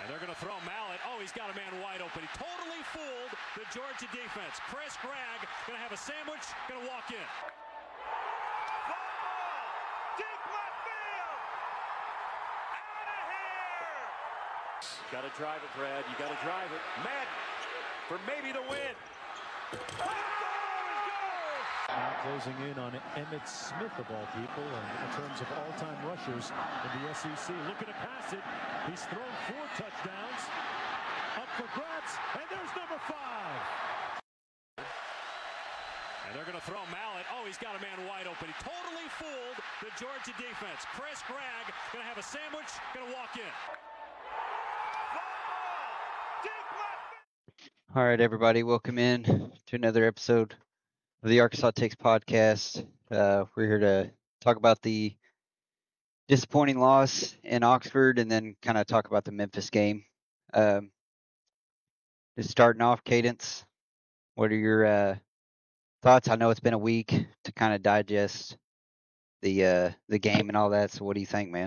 And they're going to throw Mallett. Oh, he's got a man wide open. He totally fooled the Georgia defense. Chris Gregg going to have a sandwich, going to walk in. Fly ball, deep left field. Out of here. Got to drive it, Brad. You got to drive it. Madden for maybe the win. Now closing in on Emmitt Smith, of all people, in terms of all-time rushers in the SEC. Looking to pass it. He's thrown 4 touchdowns. Up for grabs, and there's number 5. And they're going to throw Mallett. Oh, he's got a man wide open. He totally fooled the Georgia defense. Chris Gregg going to have a sandwich, going to walk in. Fly ball, deep left field. All right, everybody, welcome in to another episode of the Arkansas Takes podcast. We're here to talk about the disappointing loss in Oxford and then kind of talk about the Memphis game. Just starting off, Cadence, what are your thoughts? I know it's been a week to kind of digest the game and all that, so what do you think, man?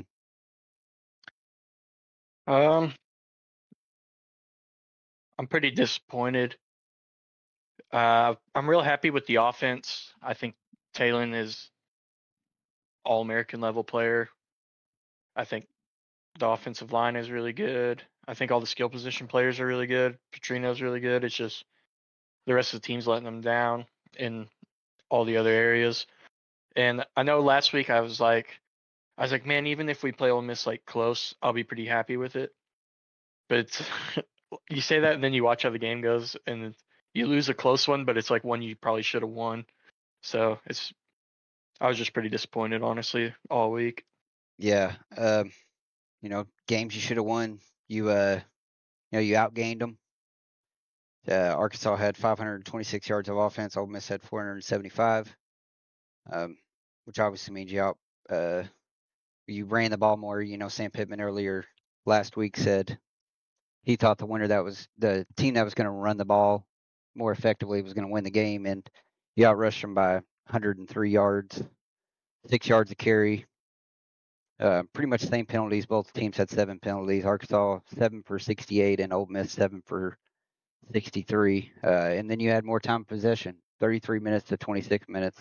I'm pretty disappointed. I'm real happy with the offense. I think Talon is all-American level player. I think the offensive line is really good. I think all the skill position players are really good. Petrino's really good. It's just the rest of the team's letting them down in all the other areas. And I know last week I was like, man, even if we play Ole Miss like close, I'll be pretty happy with it. But you say that and then you watch how the game goes and you lose a close one, but it's like one you probably should have won. So I was just pretty disappointed, honestly, all week. Yeah, games you should have won. You outgained them. Arkansas had 526 yards of offense. Ole Miss had 475, which obviously means you ran the ball more. Sam Pittman earlier last week said he thought the team that was going to run the ball more effectively was going to win the game, and you outrushed them by 103 yards, 6 yards a carry. Pretty much the same penalties. Both teams had 7 penalties. Arkansas 7 for 68 and Ole Miss 7 for 63. And then you had more time of possession, 33 minutes to 26 minutes.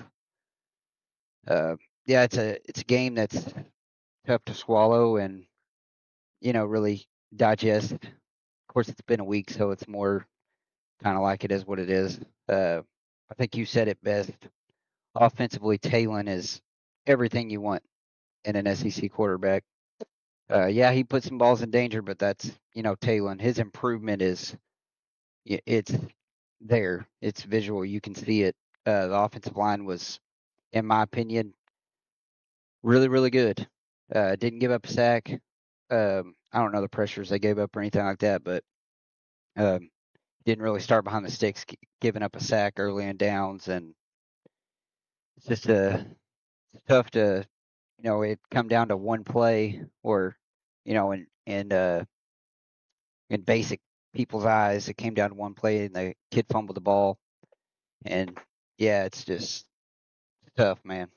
It's a game that's tough to swallow and really digest. Of course, it's been a week, so it's more kind of like it is what it is. I think you said it best. Offensively, Talon is everything you want in an SEC quarterback. He put some balls in danger, but that's, Talon. His improvement it's there. It's visual. You can see it. The offensive line was, in my opinion, really, really good. Didn't give up a sack. I don't know the pressures they gave up or anything like that, but didn't really start behind the sticks, giving up a sack early in downs, and it's just tough to, it come down to one play, or in basic people's eyes, it came down to one play and the kid fumbled the ball, and it's just tough, man.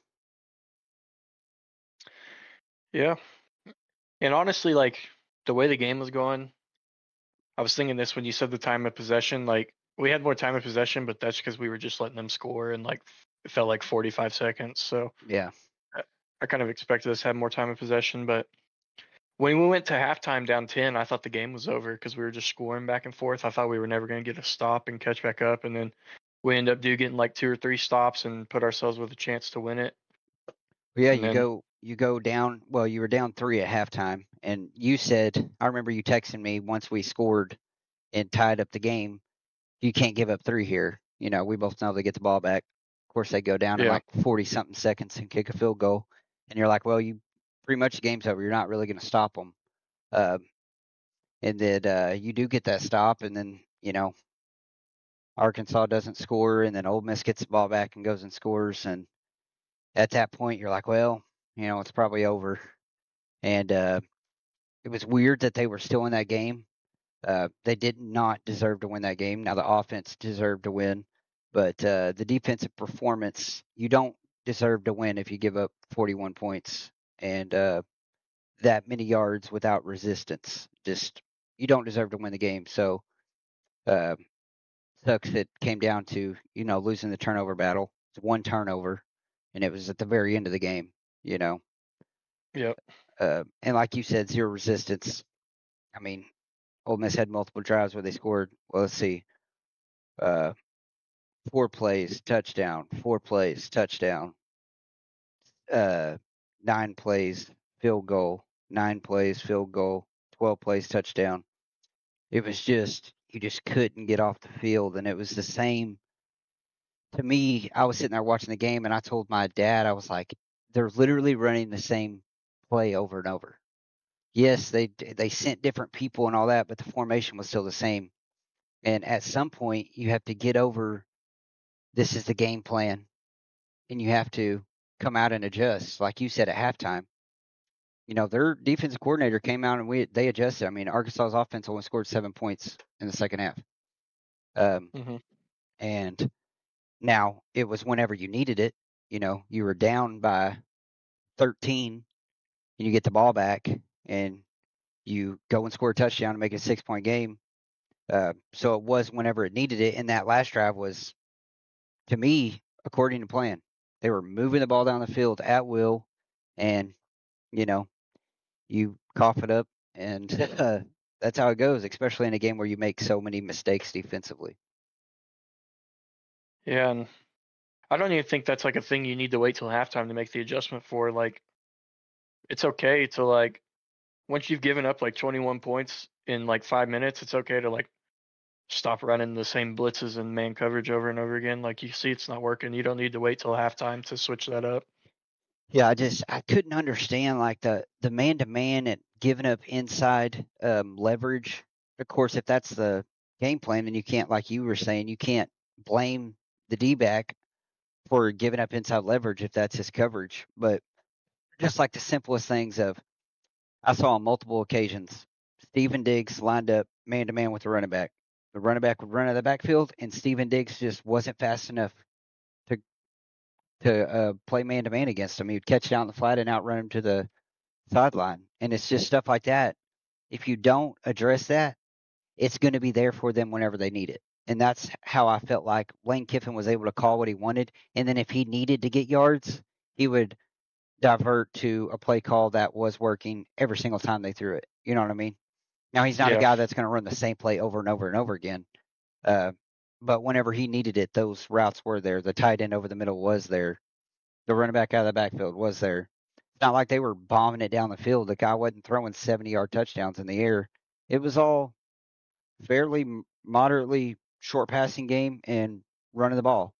Yeah. And honestly, like the way the game was going, I was thinking this when you said the time of possession. Like we had more time of possession, but that's because we were just letting them score in like it felt like 45 seconds. So Yeah. I kind of expected us to have more time of possession, but when we went to halftime down 10, I thought the game was over because we were just scoring back and forth. I thought we were never going to get a stop and catch back up, and then we end up getting like 2 or 3 stops and put ourselves with a chance to win it. Yeah, you go down. Well, you were down 3 at halftime, and you said, I remember you texting me once we scored and tied up the game, you can't give up 3 here. We both know they get the ball back. Of course, they go down in like 40-something seconds and kick a field goal, and you're like, well, you pretty much the game's over. You're not really going to stop them. And then you do get that stop, and then Arkansas doesn't score, and then Ole Miss gets the ball back and goes and scores, and at that point you're like, well, it's probably over. And it was weird that they were still in that game. They did not deserve to win that game. Now the offense deserved to win, but the defensive performance, you don't deserve to win if you give up 41 points and that many yards without resistance. Just you don't deserve to win the game. So, sucks it came down to, losing the turnover battle. It's one turnover, and it was at the very end of the game, Yep. And like you said, zero resistance. I mean, Ole Miss had multiple drives where they scored. Well, let's see. 4 plays, touchdown. 4 plays, touchdown. 9 plays, field goal. 9 plays, field goal. 12 plays, touchdown. It was just, you just couldn't get off the field. And it was the same. To me, I was sitting there watching the game, and I told my dad, I was like, they're literally running the same play over and over. Yes, they sent different people and all that, but the formation was still the same. And at some point, you have to get over, this is the game plan, and you have to come out and adjust. Like you said at halftime, their defensive coordinator came out and they adjusted. I mean, Arkansas's offense only scored 7 points in the second half. And now it was whenever you needed it. You were down by 13 and you get the ball back and you go and score a touchdown and make it a 6-point game. So it was whenever it needed it. And that last drive was, to me, according to plan. They were moving the ball down the field at will, and, you cough it up, and that's how it goes, especially in a game where you make so many mistakes defensively. Yeah, and I don't even think that's like a thing you need to wait till halftime to make the adjustment for. Like, it's okay to, like, once you've given up like 21 points in like 5 minutes, it's okay to like stop running the same blitzes and man coverage over and over again. Like, you see it's not working, you don't need to wait till halftime to switch that up. Yeah, I couldn't understand like the man-to-man and giving up inside leverage. Of course, if that's the game plan, then you can't, like you were saying, you can't blame the D-back for giving up inside leverage if that's his coverage. But just like the simplest things of, I saw on multiple occasions, Stephen Diggs lined up man-to-man with the running back. The running back would run out of the backfield, and Stephen Diggs just wasn't fast enough to play man-to-man against him. He would catch it out in the flat and outrun him to the sideline. And it's just stuff like that. If you don't address that, it's going to be there for them whenever they need it. And that's how I felt like Lane Kiffin was able to call what he wanted. And then if he needed to get yards, he would divert to a play call that was working every single time they threw it. You know what I mean? Now, he's not a guy that's going to run the same play over and over and over again. But whenever he needed it, those routes were there. The tight end over the middle was there. The running back out of the backfield was there. It's not like they were bombing it down the field. The guy wasn't throwing 70-yard touchdowns in the air. It was all fairly moderately short passing game and running the ball.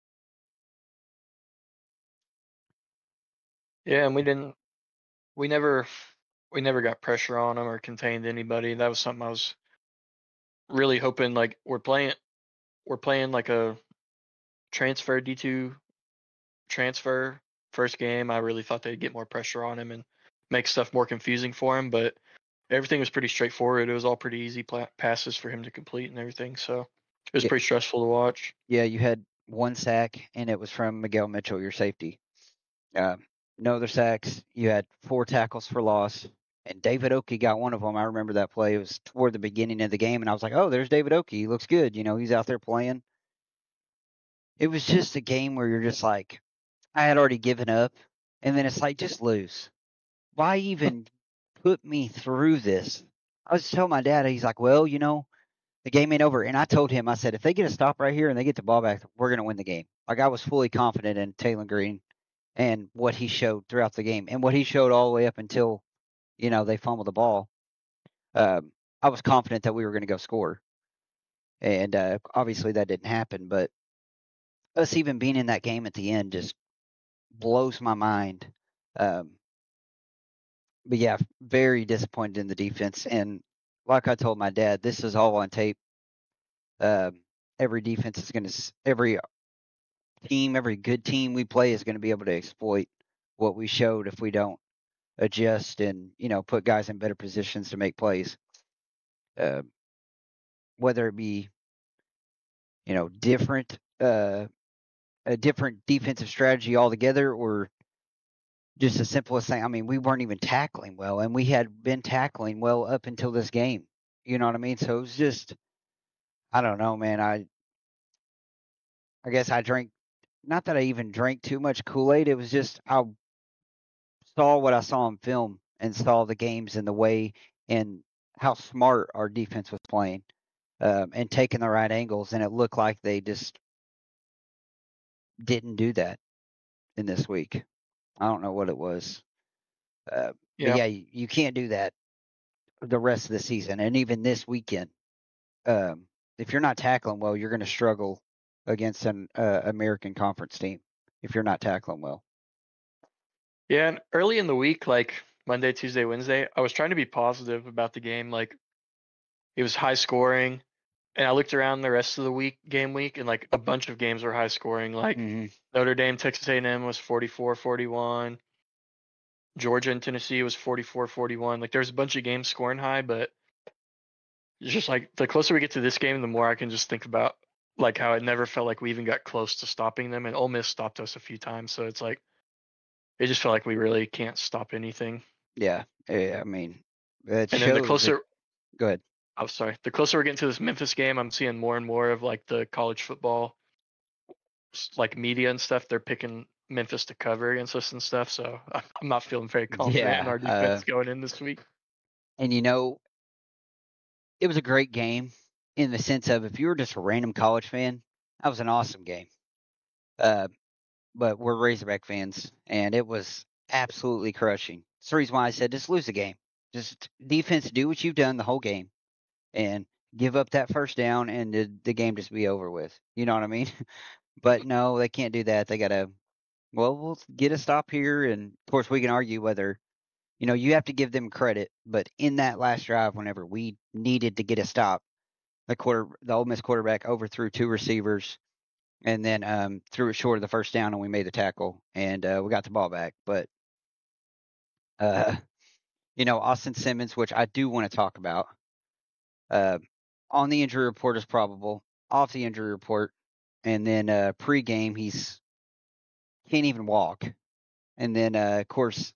Yeah, and we never got pressure on them or contained anybody. That was something I was really hoping. Like, we're playing like a transfer D2 transfer first game. I really thought they'd get more pressure on him and make stuff more confusing for him, but everything was pretty straightforward. It was all pretty easy passes for him to complete and everything, so it was pretty stressful to watch. Yeah, you had 1 sack, and it was from Miguel Mitchell, your safety. No other sacks. You had 4 tackles for loss, and David Oki got one of them. I remember that play. It was toward the beginning of the game, and I was like, oh, there's David Oki. He looks good. He's out there playing. It was just a game where you're just like, I had already given up, and then it's like, just lose. Why even put me through this? I was telling my dad, he's like, well, the game ain't over. And I told him, I said, if they get a stop right here and they get the ball back, we're going to win the game. Like, I was fully confident in Taylor Green and what he showed throughout the game and what he showed all the way up until, they fumbled the ball. I was confident that we were going to go score. And obviously that didn't happen. But us even being in that game at the end just blows my mind. But yeah, very disappointed in the defense. And like I told my dad, this is all on tape. Every defense is going to, every good team we play is going to be able to exploit what we showed if we don't adjust and, put guys in better positions to make plays. Whether it be, different, a different defensive strategy altogether or just the simplest thing. I mean, we weren't even tackling well, and we had been tackling well up until this game. You know what I mean? So it was just, I don't know, man. I guess I drank, not that I even drank too much Kool-Aid. It was just I saw what I saw on film and saw the games and the way and how smart our defense was playing, and taking the right angles, and it looked like they just didn't do that in this week. I don't know what it was, but Yeah. yeah, you can't do that the rest of the season, and even this weekend. If you're not tackling well, you're going to struggle against an American Conference team if you're not tackling well. Yeah, and early in the week, like Monday, Tuesday, Wednesday, I was trying to be positive about the game. Like it was high scoring, and I looked around the rest of the game week, and like a bunch of games were high scoring. Like Notre Dame, Texas A&M was 44-41. Georgia and Tennessee was 44-41. Like there's a bunch of games scoring high, but it's just like the closer we get to this game, the more I can just think about like how it never felt like we even got close to stopping them, and Ole Miss stopped us a few times. So it's like it just felt like we really can't stop anything. Yeah, I mean, it And then the shows. closer, Go ahead. I'm sorry, the closer we're getting to this Memphis game, I'm seeing more and more of like the college football, like media and stuff. They're picking Memphis to cover against us and stuff. So I'm not feeling very confident in our defense going in this week. And it was a great game in the sense of if you were just a random college fan, that was an awesome game. But we're Razorback fans, and it was absolutely crushing. That's the reason why I said just lose the game. Just defense, do what you've done the whole game, and give up that first down, and the game just be over with. You know what I mean? But no, they can't do that. They gotta. Well, we'll get a stop here, and of course we can argue whether you have to give them credit. But in that last drive, whenever we needed to get a stop, the Ole Miss quarterback overthrew two receivers, and then threw it short of the first down, and we made the tackle, and we got the ball back. But Austin Simmons, which I do want to talk about, on the injury report is probable, off the injury report, and then pre-game he's can't even walk, and then of course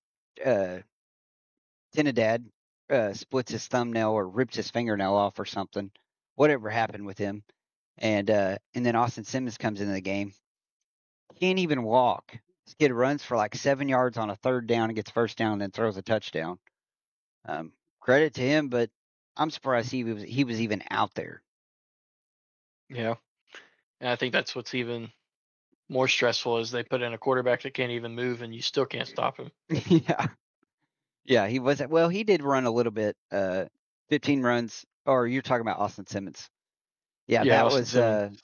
Trinidad splits his thumbnail or rips his fingernail off or something, whatever happened with him, and then Austin Simmons comes into the game, can't even walk. This kid runs for like 7 yards on a third down and gets first down, and then throws a touchdown. Credit to him, but I'm surprised he was even out there. Yeah, and I think that's what's even more stressful is they put in a quarterback that can't even move, and you still can't stop him. Yeah, he was. Well, he did run a little bit. 15 runs. Or you're talking about Austin Simmons? Yeah, that Austin was. Simmons.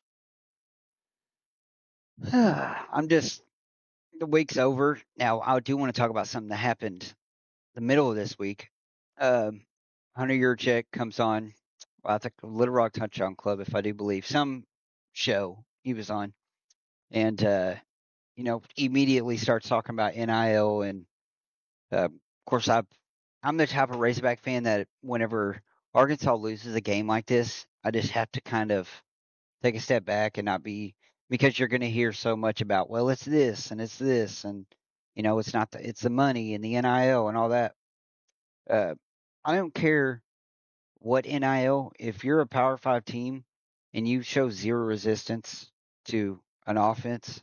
I'm just. The week's over now. I do want to talk about something that happened the middle of this week. Hunter Yurchek comes on. Well, I think Little Rock Touchdown Club, if I do believe, some show he was on, and immediately starts talking about NIL, and of course I'm the type of Razorback fan that whenever Arkansas loses a game like this, I just have to kind of take a step back and not be, because you're going to hear so much about, well, it's this and it's this, and it's not it's the money and the NIL and all that. I don't care what NIL. If you're a Power 5 team and you show zero resistance to an offense,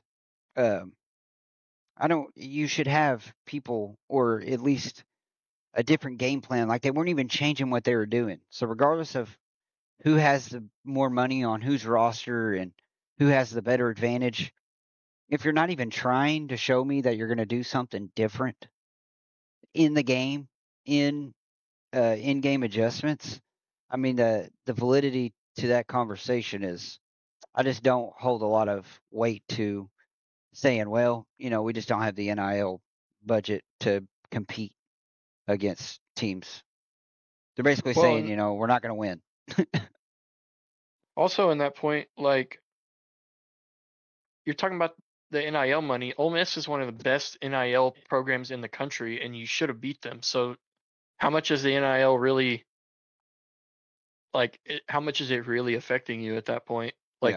you should have people, or at least a different game plan. Like they weren't even changing what they were doing. So regardless of who has the more money on whose roster and who has the better advantage, if you're not even trying to show me that you're going to do something different in the game, in-game adjustments, I mean the validity to that conversation is, I just don't hold a lot of weight to saying, well, we just don't have the NIL budget to compete against teams. They're basically saying, we're not going to win. Also, in that point, like you're talking about the NIL money. Ole Miss is one of the best NIL programs in the country, and you should have beat them. So, how much is the NIL really? Like, how much is it really affecting you at that point? Like,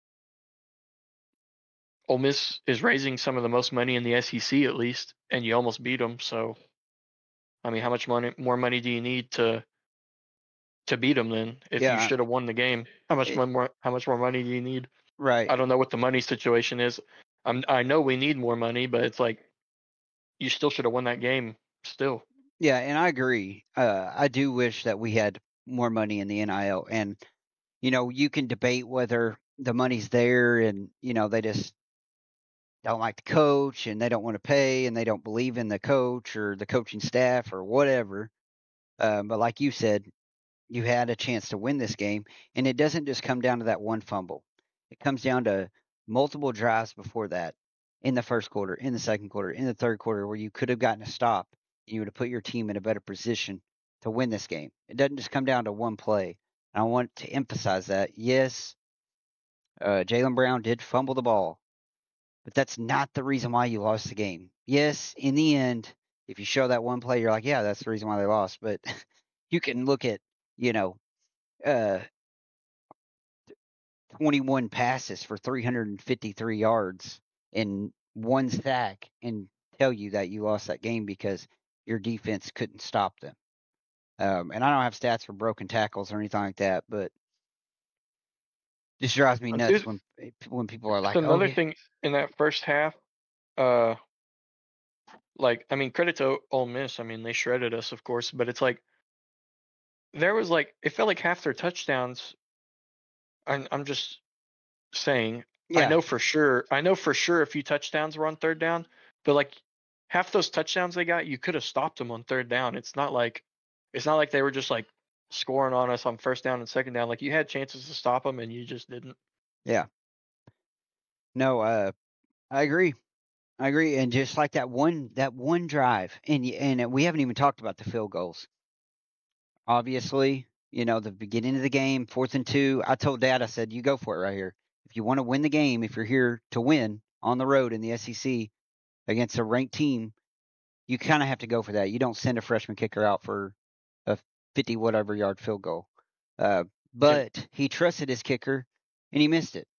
Ole Miss is raising some of the most money in the SEC, at least, and you almost beat them. So, I mean, how much more money do you need to to beat them. Then if you Yeah. should have won the game, how much more money do you need? Right. I don't know what the money situation is. I know we need more money, but it's like you still should have won that game. Still, Yeah, and I agree. I do wish that we had more money in the NIL, and you can debate whether the money's there, and they just don't like the coach, and they don't want to pay, and they don't believe in the coach or the coaching staff or whatever. But like you said, you had a chance to win this game, and it doesn't just come down to that one fumble. It comes down to multiple drives before that, in the first quarter, in the second quarter, in the third quarter, where you could have gotten a stop, and you would have put your team in a better position to win this game. It doesn't just come down to one play. And I want to emphasize that. Yes, Jaylen Brown did fumble the ball, but that's not the reason why you lost the game. Yes, in the end, if you show that one play, you're like, yeah, that's the reason why they lost. But you can look at, uh, 21 passes for 353 yards and one sack and tell you that you lost that game because your defense couldn't stop them. And I don't have stats for broken tackles or anything like that, but this drives me nuts when people are like, another "Oh, yeah." thing in that first half. I mean, credit to Ole Miss. I mean, they shredded us, of course, but it's like there was it felt like half their touchdowns. I'm just saying. I Yeah, know for sure a few touchdowns were on third down, but half those touchdowns they got, you could have stopped them on third down. It's not like they were just scoring on us on first down and second down. Like you had chances to stop them and you just didn't. yeah. No, I agree. I agree. And just like that one drive, and we haven't even talked about the field goals. Obviously, the beginning of the game, 4th and 2. I told Dad, I said, you go for it right here. If you want to win the game, if you're here to win on the road in the SEC against a ranked team, you kind of have to go for that. You don't send a freshman kicker out for a 50 whatever yard field goal. But he trusted his kicker and he missed it.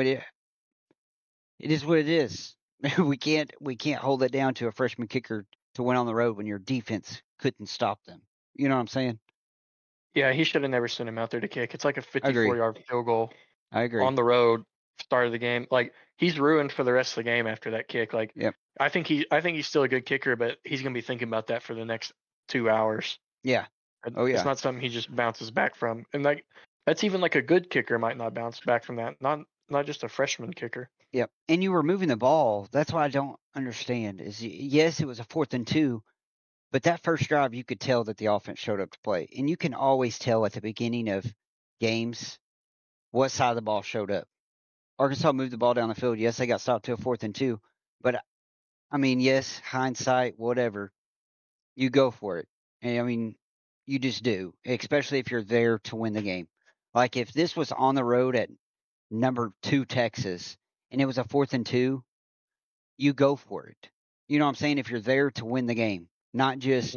It is what it is. we can't hold it down to a freshman kicker to win on the road when your defense couldn't stop them. You know what I'm saying? Yeah, he should have never sent him out there to kick. It's like a 54-yard field goal I agree. on the road, start of the game. He's ruined for the rest of the game after that kick. Yep. I think he's still a good kicker, but he's gonna be thinking about that for the next 2 hours. Yeah. Oh yeah. It's not something he just bounces back from. And that's even a good kicker might not bounce back from that. Not just a freshman kicker. Yep. And you were moving the ball. That's what I don't understand. Is yes, it was a 4th and 2, but that first drive you could tell that the offense showed up to play. And you can always tell at the beginning of games what side of the ball showed up. Arkansas moved the ball down the field. Yes, they got stopped to a 4th and 2, but I mean, yes, hindsight, whatever, you go for it. And I mean, you just do, especially if you're there to win the game. Like if this was on the road at number 2 Texas and it was a 4th and 2, you go for it. You know what I'm saying? If you're there to win the game, not just,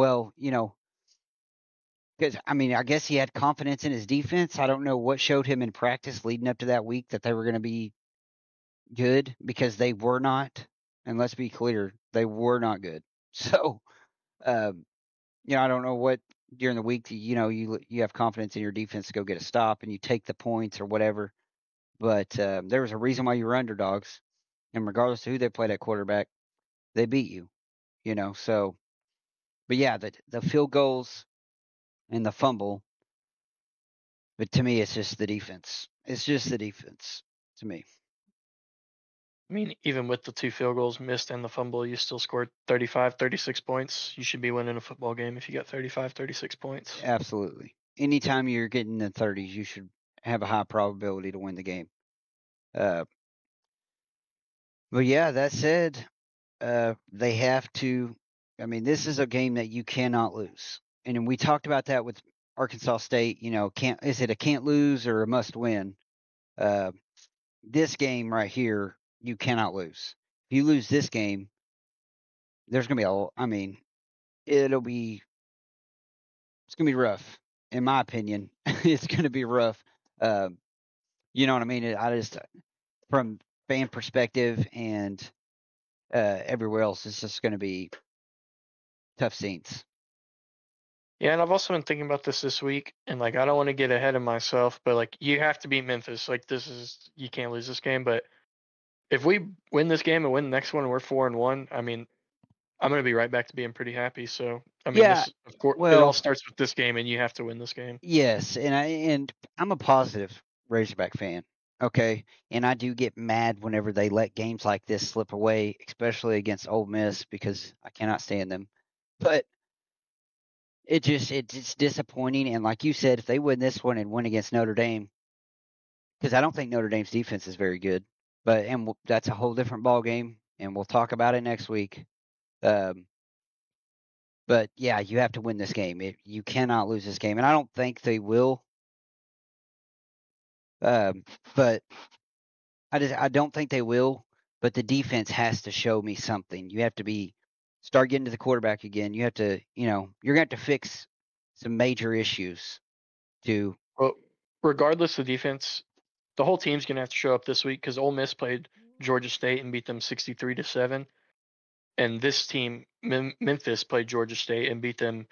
because I mean, I guess he had confidence in his defense. I don't know what showed him in practice leading up to that week that they were going to be good, because they were not. And let's be clear, they were not good. So, I don't know what during the week you have confidence in your defense to go get a stop and you take the points or whatever. But there was a reason why you were underdogs, and regardless of who they played at quarterback, they beat you. So. But yeah, the field goals and the fumble. But to me, it's just the defense. It's just the defense to me. I mean, even with the 2 field goals missed and the fumble, you still scored 35, 36 points. You should be winning a football game if you got 35, 36 points. Absolutely. Anytime you're getting in the 30s, you should have a high probability to win the game. But yeah, that said, they have to. I mean, this is a game that you cannot lose. And we talked about that with Arkansas State. Is it a can't lose or a must win? This game right here, you cannot lose. If you lose this game, there's going to be it's going to be rough, in my opinion. It's going to be rough. You know what I mean? I just, from fan perspective and everywhere else, it's just going to be tough scenes. Yeah, and I've also been thinking about this week, and like I don't want to get ahead of myself, but like you have to beat Memphis. Like you can't lose this game. But if we win this game and win the next one, and we're 4-1. I mean, I'm gonna be right back to being pretty happy. So I mean, Yeah, this of course it all well, starts with this game, and you have to win this game. yes, and I'm a positive Razorback fan. Okay, and I do get mad whenever they let games like this slip away, especially against Ole Miss because I cannot stand them. But it's disappointing. And like you said, if they win this one and win against Notre Dame, because I don't think Notre Dame's defense is very good, but that's a whole different ball game, and we'll talk about it next week. Um, but yeah, you have to win this game. You cannot lose this game, and I don't think they will. But I don't think they will. But the defense has to show me something. You have to start getting to the quarterback again. You have to, you're going to have to fix some major issues to. Well, regardless of defense, the whole team's gonna have to show up this week because Ole Miss played Georgia State and beat them 63-7, and this team Memphis played Georgia State and beat them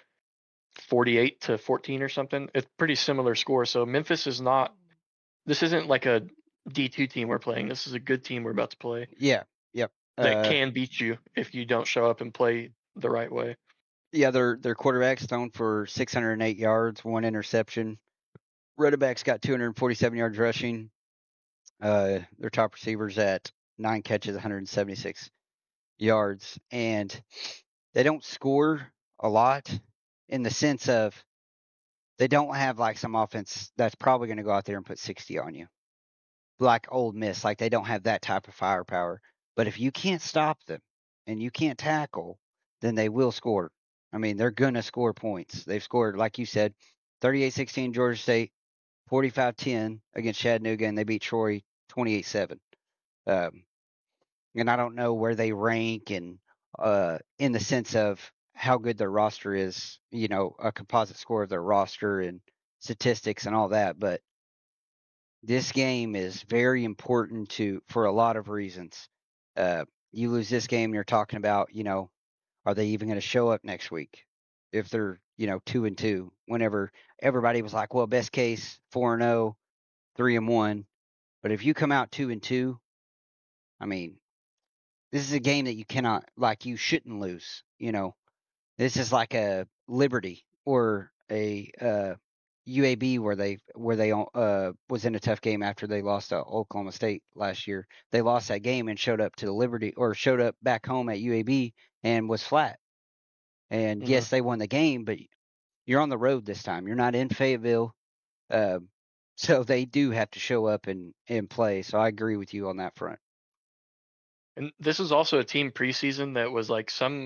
48-14 or something. It's pretty similar score. So Memphis is not. This isn't like a D2 team we're playing. This is a good team we're about to play Yeah, yep. that can beat you if you don't show up and play the right way. Yeah, their quarterback's thrown for 608 yards, 1 interception. Running back's got 247 yards rushing. Their top receivers at 9 catches, 176 yards, and they don't score a lot in the sense of they don't have like some offense that's probably going to go out there and put 60 on you, like Ole Miss. Like they don't have that type of firepower. But if you can't stop them and you can't tackle, then they will score. I mean, they're going to score points. They've scored, like you said, 38-16 Georgia State, 45-10 against Chattanooga, and they beat Troy 28-7. And I don't know where they rank and in the sense of how good their roster is, a composite score of their roster and statistics and all that. But this game is very important for a lot of reasons. You lose this game, you're talking about, are they even going to show up next week if they're 2-2? Whenever everybody was like, well, best case 4-0, 3-1. But if you come out 2-2, I mean, this is a game that you shouldn't lose. This is like a Liberty or a UAB where they was in a tough game after they lost to Oklahoma State last year. They lost that game and showed up to the Liberty or showed up back home at UAB and was flat. And yes, they won the game, but you're on the road this time. You're not in Fayetteville. So they do have to show up and play. So I agree with you on that front. And this is also a team preseason that was like some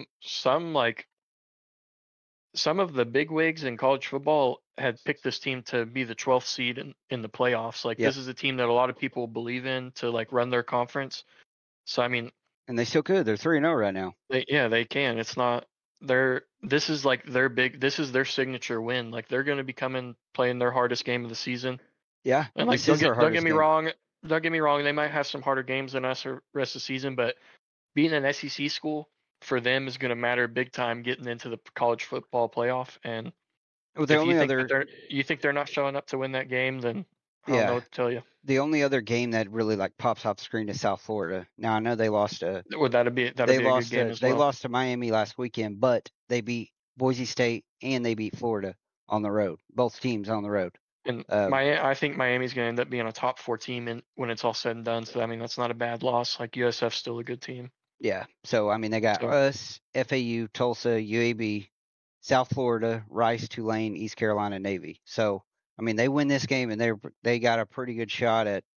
of the big wigs in college football had picked this team to be the 12th seed in the playoffs. Like this is a team that a lot of people believe in to like run their conference. So I mean, and they still could. They're 3-0 right now. They can. It's not this is like this is their signature win. Like they're going to be playing their hardest game of the season. Yeah. And like don't get me wrong. Don't get me wrong. They might have some harder games than us the rest of the season, but being an SEC school for them is going to matter big time getting into the college football playoff. And you think they're not showing up to win that game, then I don't know what to tell you. The only other game that really like pops off the screen is South Florida. Now I know they lost a good game as well. They lost to Miami last weekend, but they beat Boise State and they beat Florida on the road. Both teams on the road. And I think Miami's going to end up being a top 4 team when it's all said and done. So I mean that's not a bad loss. Like USF's still a good team. Yeah. So I mean they got us, FAU, Tulsa, UAB, South Florida, Rice, Tulane, East Carolina, Navy. So I mean they win this game and they got a pretty good shot at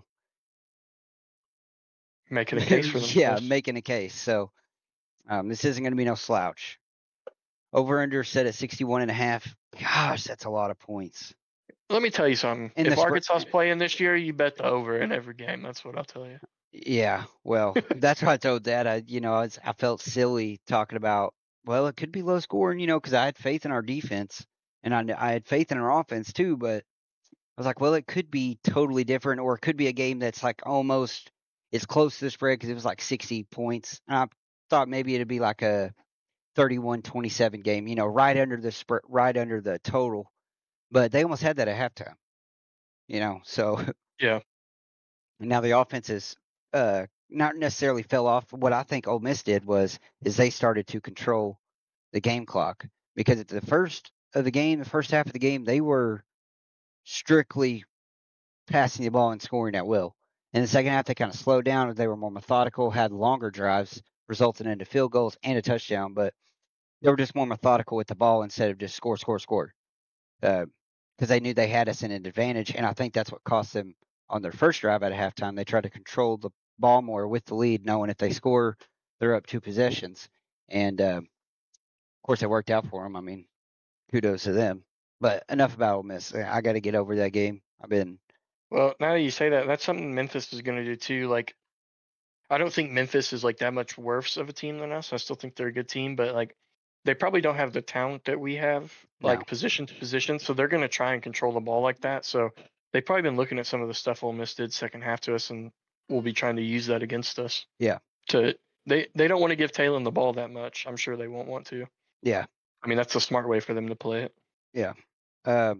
making a case for themselves. Yeah, making a case. So this isn't going to be no slouch. Over under set at 61.5. Gosh, that's a lot of points. Let me tell you something. If Arkansas's playing this year, you bet the over in every game. That's what I'll tell you. Yeah, well, that's why I told Dad. I felt silly talking about. Well, it could be low scoring, because I had faith in our defense and I had faith in our offense too. But I was like, well, it could be totally different, or it could be a game that's like almost it's close to the spread because it was like 60 points. And I thought maybe it'd be like a 31-27 game, right under the total. But they almost had that at halftime, so Yeah. now the offense is not necessarily fell off. What I think Ole Miss did is they started to control the game clock, because at the first half of the game, they were strictly passing the ball and scoring at will. In the second half, they kind of slowed down. They were more methodical, had longer drives, resulting into field goals and a touchdown. But they were just more methodical with the ball instead of just score. Because they knew they had us in an advantage, and I think that's what cost them on their first drive at halftime. They tried to control the ball more with the lead, knowing if they score, they're up 2 possessions. And, of course, it worked out for them. I mean, kudos to them. But enough about Ole Miss. I got to get over that game. Well, now that you say that, that's something Memphis is going to do too. Like, I don't think Memphis is like that much worse of a team than us. I still think they're a good team, but like they probably don't have the talent that we have, like No. position to position. So they're going to try and control the ball like that. So they've probably been looking at some of the stuff Ole Miss did second half to us, and will be trying to use that against us. Yeah. They don't want to give Taylor the ball that much. I'm sure they won't want to. Yeah. I mean, that's a smart way for them to play it. Yeah. I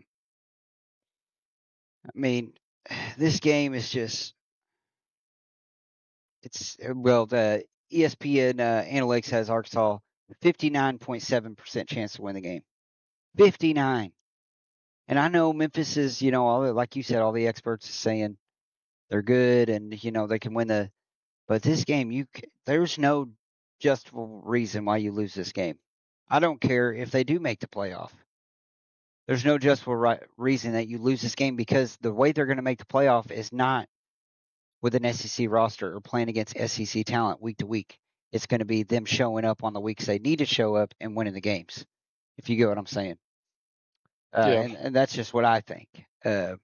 mean, this game is just the ESPN analytics has Arkansas 59.7% chance to win the game. 59. And I know Memphis is, like you said, all the experts are saying they're good and they can win but this game there's no justifiable reason why you lose this game. I don't care if they do make the playoff. There's no justifiable reason that you lose this game, because the way they're going to make the playoff is not with an SEC roster or playing against SEC talent week to week. It's going to be them showing up on the weeks they need to show up and winning the games, if you get what I'm saying. Yeah. And that's just what I think. But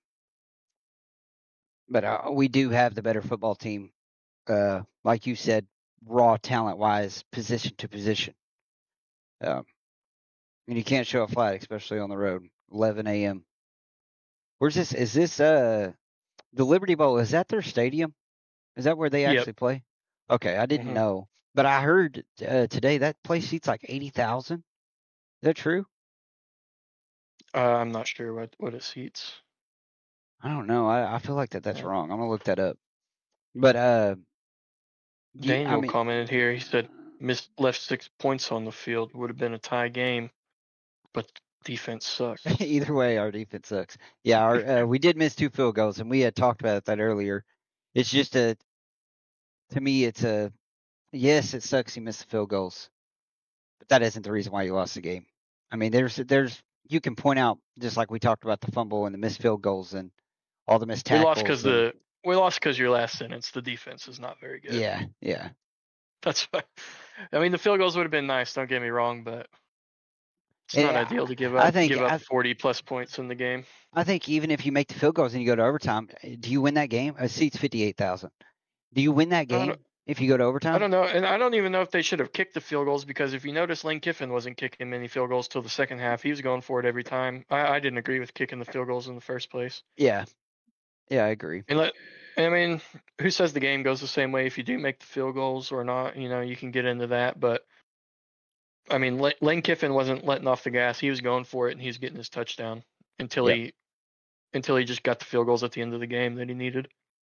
we do have the better football team, like you said, raw talent-wise, position to position. And you can't show a flat, especially on the road. 11 a.m. Where's this? Is this the Liberty Bowl? Is that their stadium? Is that where they Yep. actually play? Okay, I didn't Mhm. know, but I heard today that place seats like 80,000. Is that true? I'm not sure what it seats. I don't know. I feel like that's wrong. I'm gonna look that up. But Daniel commented here. He said left 6 points on the field, would have been a tie game, but defense sucks. Either way, our defense sucks. Yeah, we did miss 2 field goals, and we had talked about that earlier. It's just to me, it's yes, it sucks you missed the field goals, but that isn't the reason why you lost the game. I mean, there's you can point out, just like we talked about the fumble and the missed field goals and all the missed tackles. We lost because your last sentence, the defense is not very good. Yeah. That's why. I mean, the field goals would have been nice. Don't get me wrong, but it's not ideal to give up 40+ points in the game. I think even if you make the field goals and you go to overtime, do you win that game? It seats 58,000. Do you win that game if you go to overtime? I don't know, and I don't even know if they should have kicked the field goals, because if you notice, Lane Kiffin wasn't kicking many field goals till the second half. He was going for it every time. I didn't agree with kicking the field goals in the first place. Yeah, I agree. And I mean, who says the game goes the same way if you do make the field goals or not? You can get into that, but I mean, Lane Kiffin wasn't letting off the gas. He was going for it, and he was getting his touchdown until he just got the field goals at the end of the game that he needed.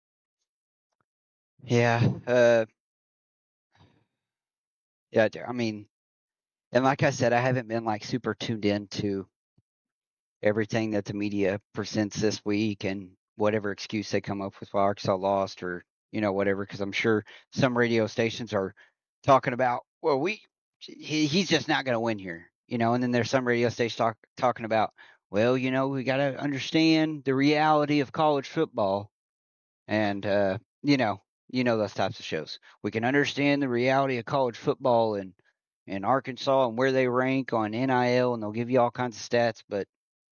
Yeah. Yeah, I mean, and like I said, I haven't been like super tuned in to everything that the media presents this week and whatever excuse they come up with why Arkansas lost, or whatever, because I'm sure some radio stations are talking about, well, he's just not going to win here, and then there's some radio stations talking about, well, we got to understand the reality of college football, and those types of shows. We can understand the reality of college football and Arkansas and where they rank on NIL, and they'll give you all kinds of stats, but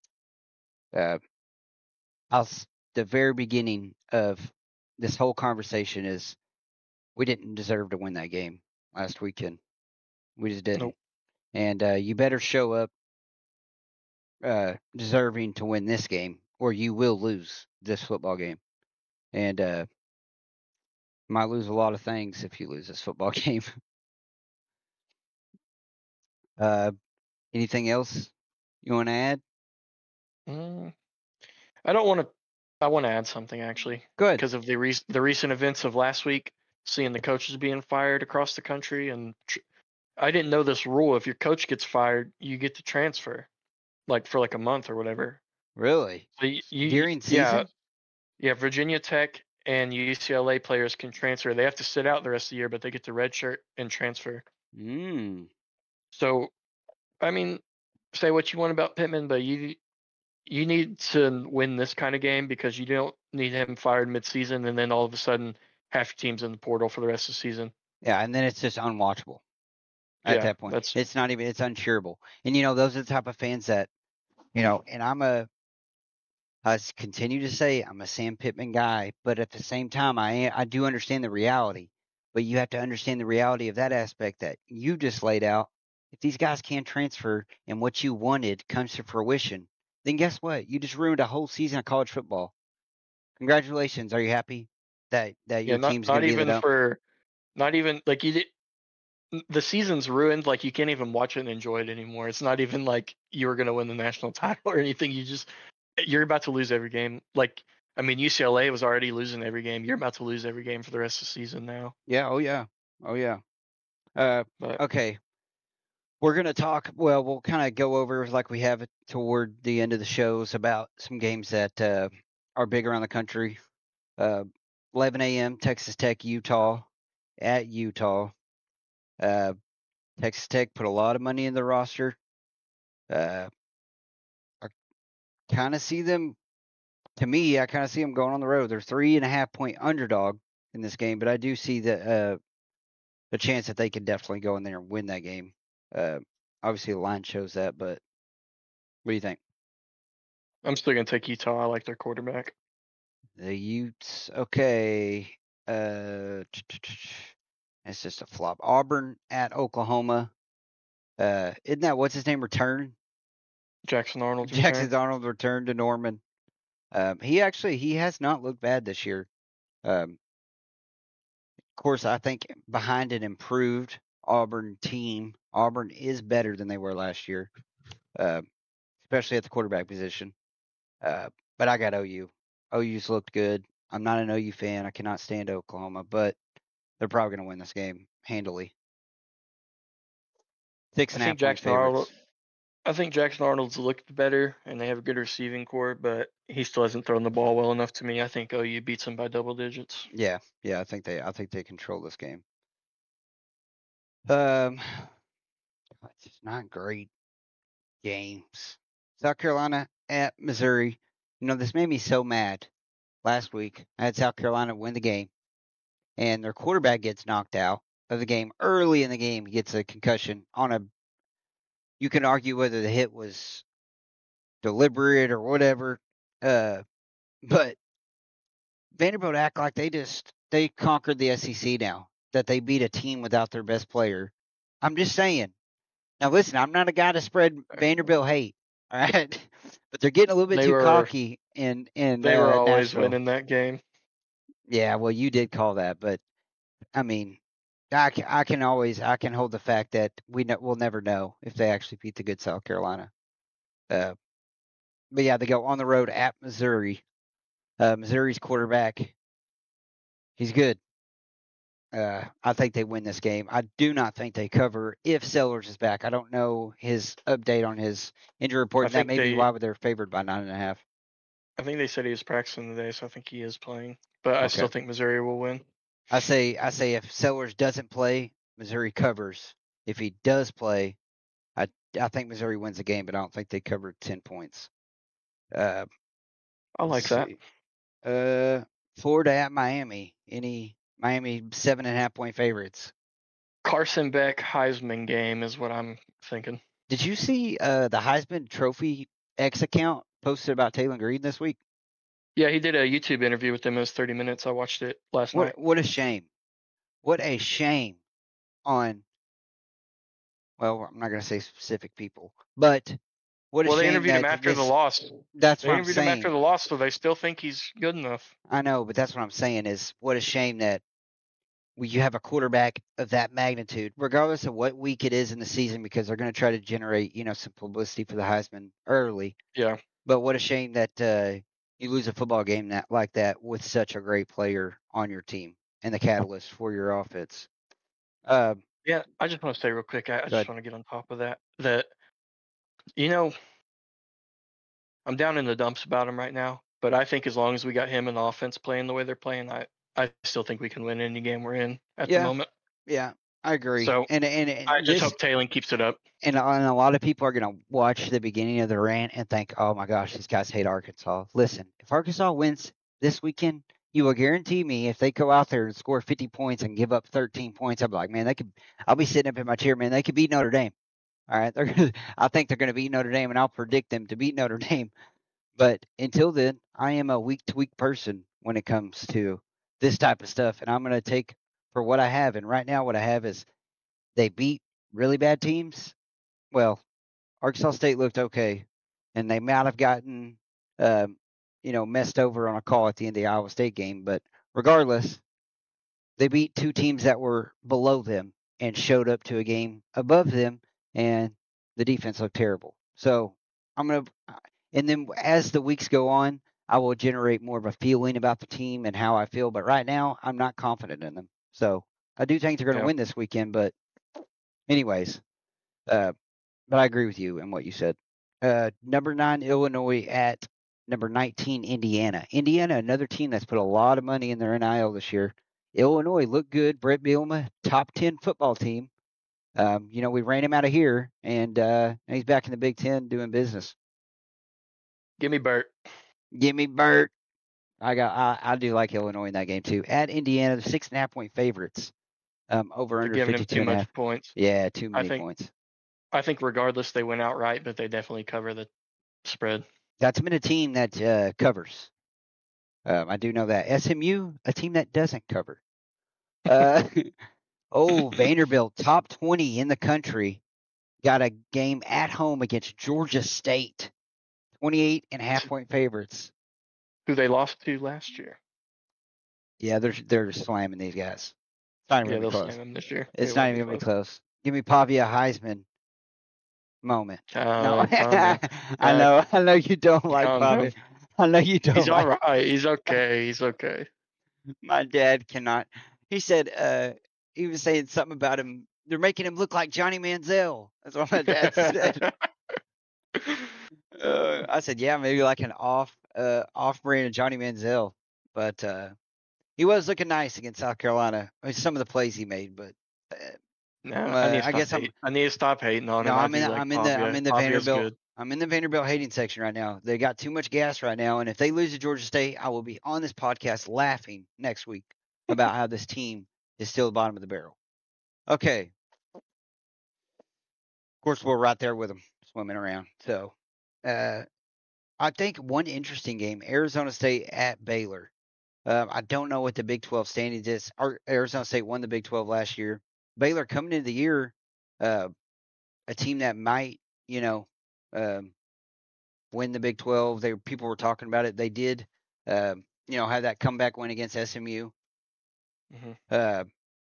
the very beginning of this whole conversation is we didn't deserve to win that game last weekend. We just didn't. Nope. And you better show up deserving to win this game, or you will lose this football game. And might lose a lot of things if you lose this football game. Anything else you want to add? I don't want to. I want to add something actually Good. because of the recent events of last week, seeing the coaches being fired across the country, and I didn't know this rule. If your coach gets fired, you get to transfer, like for like a month or whatever. Really? So During season? yeah. Virginia Tech and UCLA players can transfer. They have to sit out the rest of the year, but they get to redshirt and transfer. So, I mean, say what you want about Pittman, but you need to win this kind of game because you don't need him fired midseason and then all of a sudden half your team's in the portal for the rest of the season. Yeah, and then it's just unwatchable at that point. It's not even, it's uncharable. And, those are the type of fans that, and I continue to say I'm a Sam Pittman guy, but at the same time, I do understand the reality. But you have to understand the reality of that aspect that you just laid out. If these guys can't transfer and what you wanted comes to fruition, then guess what? You just ruined a whole season of college football. Congratulations. Are you happy that your team's going to be in the dome? Not even like the season's ruined. Like you can't even watch it and enjoy it anymore. It's not even like you were going to win the national title or anything. You're about to lose every game. Like, I mean, UCLA was already losing every game. You're about to lose every game for the rest of the season now. Yeah. Oh yeah. Okay. We're going to talk, we'll kind of go over like we have toward the end of the shows about some games that are big around the country. 11 a.m. Texas Tech, Utah at Utah. Texas Tech put a lot of money in the roster. I kind of see them, to me, I kind of see them going on the road. They're 3.5 point underdog in this game, but I do see the chance that they could definitely go in there and win that game. Obviously, the line shows that, but what do you think? I'm still going to take Utah. I like their quarterback. The Utes, okay. It's just a flop. Auburn at Oklahoma. Isn't that what's his name return? Jackson Arnold. Arnold returned to Norman. He has not looked bad this year. Of course, I think behind an improved Auburn team, Auburn is better than they were last year, especially at the quarterback position. But I got OU. OU's looked good. I'm not an OU fan. I cannot stand Oklahoma, but they're probably going to win this game handily. 6.5 point favorites. I think Jackson Arnold's looked better, and they have a good receiving core, but he still hasn't thrown the ball well enough to me. I think OU beats him by double digits. Yeah, I think they control this game. It's not great games. South Carolina at Missouri. This made me so mad. Last week, I had South Carolina win the game, and their quarterback gets knocked out of the game early in the game. He gets a concussion you can argue whether the hit was deliberate or whatever, but Vanderbilt act like they conquered the SEC now, that they beat a team without their best player. I'm just saying. Now listen, I'm not a guy to spread Vanderbilt hate, all right? But they're getting a little bit too cocky in they were always Nashville. winning that game. Yeah, well, you did call that, but I mean, I can hold the fact that we'll never know if they actually beat the good South Carolina. But yeah, they go on the road at Missouri. Missouri's quarterback, he's good. I think they win this game. I do not think they cover if Sellers is back. I don't know his update on his injury report. That may be why they're favored by 9.5. I think they said he was practicing today, so I think he is playing. But I still think Missouri will win. I say if Sellers doesn't play, Missouri covers. If he does play, I think Missouri wins the game, but I don't think they cover 10 points. I like that. Florida at Miami. Miami 7.5 point favorites. Carson Beck Heisman game is what I'm thinking. Did you see the Heisman Trophy X account posted about Taylor Green this week? Yeah, he did a YouTube interview with them. It was 30 minutes. I watched it last night. What a shame. What a shame on, well, I'm not going to say specific people, but what a shame. Well, they interviewed him after the loss. That's what I'm saying. They interviewed him after the loss, so they still think he's good enough. I know, but that's what I'm saying is what a shame that when you have a quarterback of that magnitude, regardless of what week it is in the season, because they're going to try to generate, some publicity for the Heisman early. Yeah. But what a shame that you lose a football game like that with such a great player on your team and the catalyst for your offense. Yeah, I just want to say real quick, I Go ahead. just want to get on top of that, I'm down in the dumps about him right now, but I think as long as we got him and the offense playing the way they're playing, I still think we can win any game we're in at the moment. Yeah, I agree. So and I just hope Taylor keeps it up. And a lot of people are going to watch the beginning of the rant and think, oh my gosh, these guys hate Arkansas. Listen, if Arkansas wins this weekend, you will guarantee me if they go out there and score 50 points and give up 13 points, I'll be like, man, I'll be sitting up in my chair, man, they could beat Notre Dame. All right. I think they're going to beat Notre Dame, and I'll predict them to beat Notre Dame. But until then, I am a week-to-week person when it comes to this type of stuff, and I'm going to take for what I have. And right now what I have is they beat really bad teams. Well, Arkansas State looked okay, and they might have gotten, messed over on a call at the end of the Iowa State game. But regardless, they beat two teams that were below them and showed up to a game above them, and the defense looked terrible. So and then as the weeks go on, I will generate more of a feeling about the team and how I feel. But right now, I'm not confident in them. So I do think they're going to win this weekend. But anyways, but I agree with you in what you said. Number 9, Illinois at number 19, Indiana. Indiana, another team that's put a lot of money in their NIL this year. Illinois looked good. Brett Bielema, top 10 football team. We ran him out of here, and he's back in the Big Ten doing business. Give me Burt. Give me Burt. I do like Illinois in that game too. At Indiana, the 6.5-point favorites. Over under 52 too much points. Yeah, too many points. I think regardless they went outright, but they definitely cover the spread. That's been a team that covers. I do know that. SMU, a team that doesn't cover. Vanderbilt, top 20 in the country, got a game at home against Georgia State. 28.5-point favorites. Who they lost to last year. Yeah, they're slamming these guys. It's not even they'll close. slam them this year. It's not even going to be close. Give me Pavia Heisman moment. No. I know you don't like Pavia. I know you don't. He's all right. He's okay. My dad cannot. He said he was saying something about him. They're making him look like Johnny Manziel. That's what my dad said. I said, yeah, maybe like an off-brand Johnny Manziel, but he was looking nice against South Carolina. I mean, some of the plays he made, but I need to stop hating on him. I'm in the Vanderbilt hating section right now. They got too much gas right now, and if they lose to Georgia State, I will be on this podcast laughing next week about how this team is still the bottom of the barrel. Okay. Of course, we're right there with them, swimming around. So. I think one interesting game, Arizona State at Baylor. I don't know what the Big 12 standings is. Arizona State won the Big 12 last year. Baylor coming into the year, a team that might, win the Big 12. People were talking about it. They did, have that comeback win against SMU. Mm-hmm.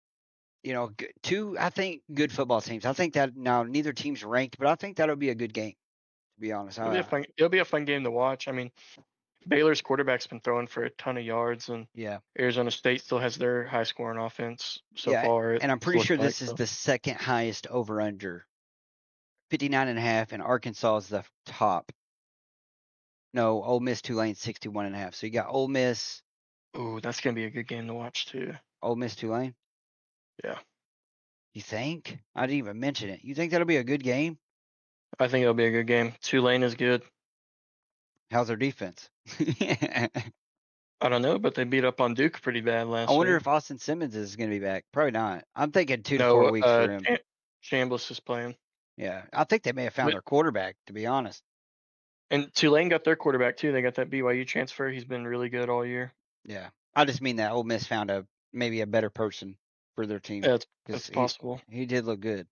Two, I think, good football teams. I think that now neither team's ranked, but I think that'll be a good game. To be honest, it'll be a fun game to watch. I mean, Baylor's quarterback's been throwing for a ton of yards, and Arizona State still has their high scoring offense so far. And I'm pretty sure this is the second highest over under, 59.5, and Arkansas is the top. No, Ole Miss Tulane 61.5. So you got Ole Miss. Ooh, that's gonna be a good game to watch too. Ole Miss Tulane. Yeah. You think? I didn't even mention it. You think that'll be a good game? I think it'll be a good game. Tulane is good. How's their defense? I don't know, but they beat up on Duke pretty bad last week. I wonder if Austin Simmons is going to be back. Probably not. I'm thinking 2 to 4 weeks for him. Chambliss is playing. Yeah, I think they may have found their quarterback, to be honest. And Tulane got their quarterback, too. They got that BYU transfer. He's been really good all year. Yeah. I just mean that Ole Miss found maybe a better person for their team. Yeah, that's possible. He did look good.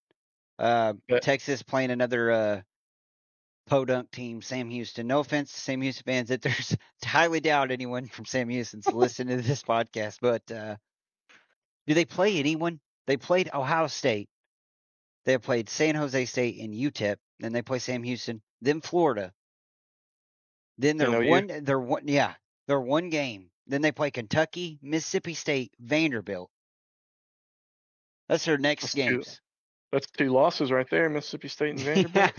Texas playing another podunk team, Sam Houston. No offense to Sam Houston fans, that there's highly doubt anyone from Sam Houston's listening to this podcast, but Do they play anyone? They played Ohio State. They played San Jose State and UTEP. Then they play Sam Houston. Then Florida. Then NOU? they're one game. Then they play Kentucky, Mississippi State, Vanderbilt. That's their next games. That's 2 losses right there, Mississippi State and Vanderbilt.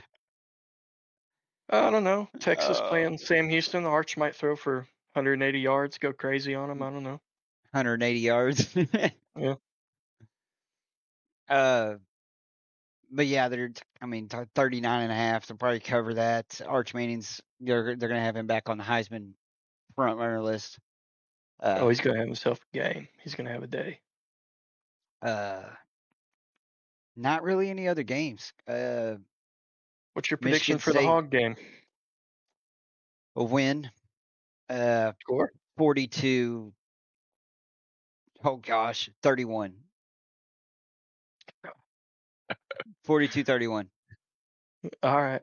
I don't know. Texas playing Sam Houston. The Arch might throw for 180 yards, go crazy on him. I don't know. 180 yards. Yeah. But yeah, 39 and a half. They'll probably cover that. Arch Manning's, they're going to have him back on the Heisman front runner list. He's going to have himself a game. He's going to have a day. Not really any other games. What's your prediction Michigan for the State. Hog game? A win. Score? 42. Oh gosh, 31. 42-31. All right.